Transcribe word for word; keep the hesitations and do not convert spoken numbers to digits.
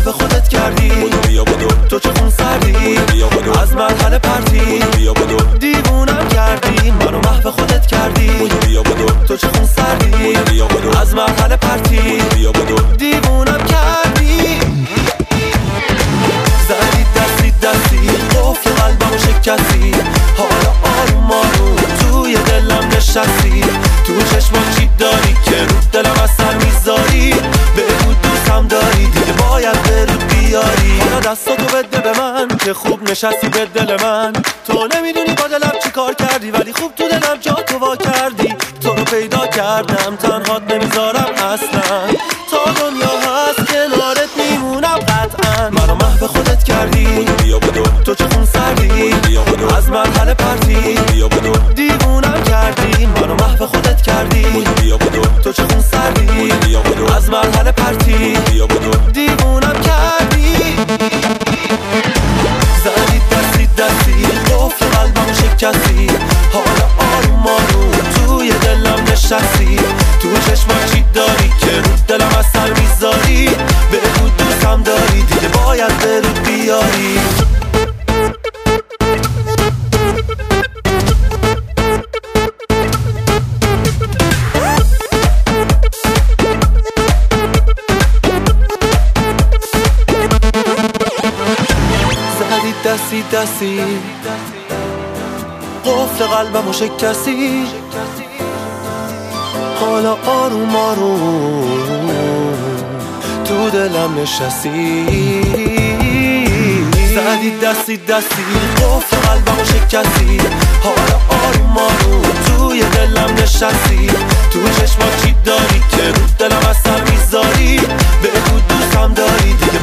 محو خودت کردی. بودو بیا بودو تو چه خون سردی. بودو بیا بودو از مرحله پرتی. بودو بیا بودو دیوونم کردی. منو محو خودت کردی. بودو بیا بودو تو چه خون سردی. بودو بیا بودو از مرحله پرتی. بودو بیا بودو دیوونم کردی. زدی دستی دستی قفل قلبمو شکستی. حالا آروم آروم توی دلم نشستی. تو چشمات چی داری که رو دلم اثر میذاری. بگو دوستم داری دیگه باید برود بیاری. حالا دستاتو بده به من که خوب نشستی به دل من. تو نمیدونی با دلم چی کار کردی ولی خوب تو دلم جا تو وا کردی. تو رو پیدا کردم تنهات نمیذارم اصلا. تا دنیا هست کنارت میمونم قطعا. منو محو خودت کردی. بودو بیا بودو تو چه خون سردی. بودو بیا بودو از مرحله پرتی. بودو بیا بودو دیوونم کردی. منو محو خودت کردی. بودو بیا بودو تو چه خون سردی. بودو بیا بودو از مرحله پرتی. بودو بیا بودو دیوونم کردی. زدی دستی دستی قفل قلبمو شکستی. حالا آروم آروم توی دلم نشستی. تو چشمات چی داری که رو دلم اثر میذاری. بگو دوستم داری دیگه باید برود بیاری. زدی دستی دستی قفل قلبمو شکستی. حالا آروم آروم تو دلم نشستی. زدی دستی دستی قفل قلبمو شکستی. حالا آروم آروم توی دلم نشستی. تو چشمات چی داری که رو دلم اثر میذاری. بگو دوستم داری دیگه